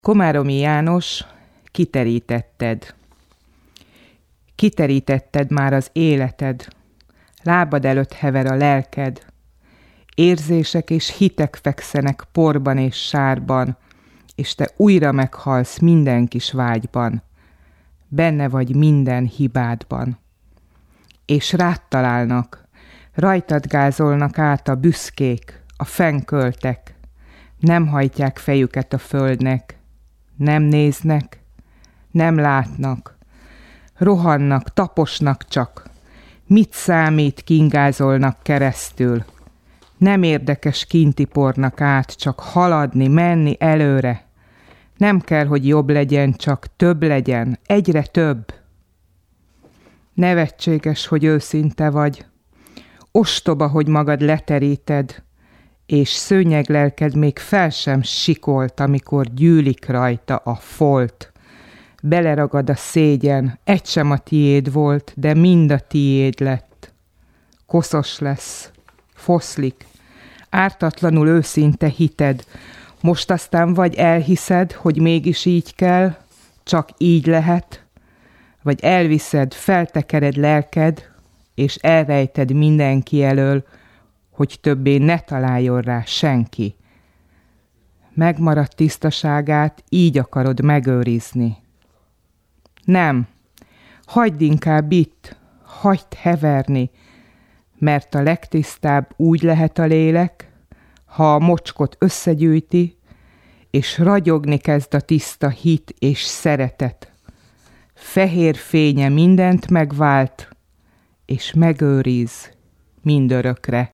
Komáromi János, kiterítetted. Kiterítetted már az életed, lábad előtt hever a lelked. Érzések és hitek fekszenek porban és sárban, és te újra meghalsz minden kis vágyban. Benne vagy minden hibádban. És rád találnak, rajtad gázolnak át a büszkék, a fennköltek. Nem hajtják fejüket a földnek, nem néznek, nem látnak, rohannak, taposnak csak. Mit számít, kingázolnak keresztül. Nem érdekes kintipornak át, csak haladni, menni előre. Nem kell, hogy jobb legyen, csak több legyen, egyre több. Nevetséges, hogy őszinte vagy. Ostoba, hogy magad leteríted, és szőnyeglelked még fel sem sikolt, amikor gyűlik rajta a folt. Beleragad a szégyen, egy sem a tiéd volt, de mind a tiéd lett. Koszos lesz, foszlik, ártatlanul őszinte hited, most aztán vagy elhiszed, hogy mégis így kell, csak így lehet, vagy elviszed, feltekered lelked, és elrejted mindenki elől, hogy többé ne találjon rá senki. Megmaradt tisztaságát így akarod megőrizni. Nem, hagyd inkább itt, hagyd heverni, mert a legtisztább úgy lehet a lélek, ha a mocskot összegyűjti, és ragyogni kezd a tiszta hit és szeretet. Fehér fénye mindent megvált, és megőriz mindörökre.